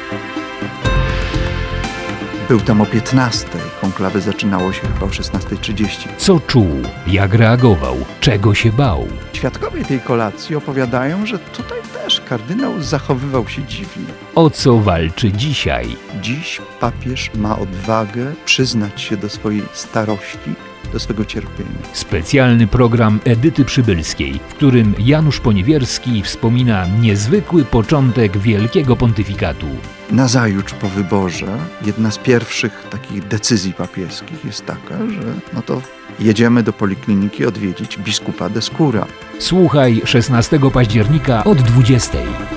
Był tam o 15:00. Konklawe zaczynało się chyba o 16:30. Co czuł? Jak reagował? Czego się bał? Świadkowie tej kolacji opowiadają, że tutaj też kardynał zachowywał się dziwnie. O co walczy dzisiaj? Dziś papież ma odwagę przyznać się do swojej starości, do swego cierpienia. Specjalny program Edyty Przybylskiej, w którym Janusz Poniewierski wspomina niezwykły początek wielkiego pontyfikatu. Nazajutrz po wyborze jedna z pierwszych takich decyzji papieskich jest taka, że to jedziemy do polikliniki odwiedzić biskupa de Skóra. Słuchaj 16 października od 20:00.